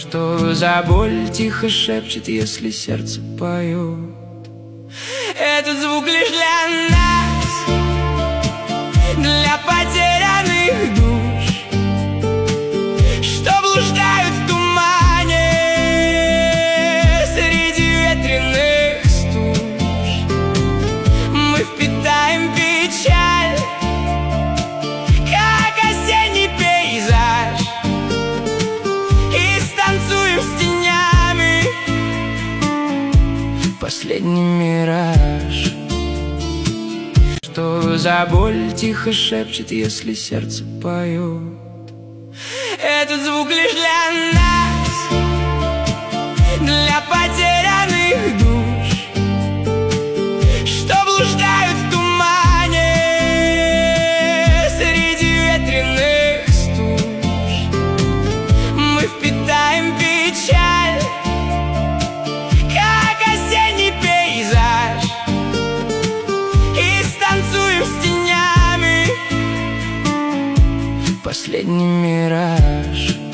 Что за боль тихо шепчет, если сердце поет. Этот звук лишь для нас, для потерянных душ, что блуждают в тумане среди ветреных стуж. Мы впитаем печаль, как осенний пейзаж, и станцуем с тенями последний мираж. Что за боль тихо шепчет, если сердце поет. Этот звук лишь для нас, для потерянных душ, что блуждают в тумане среди ветреных стуж. Мы впитаем печаль, как осенний пейзаж, и станцуем с тенями последний мираж.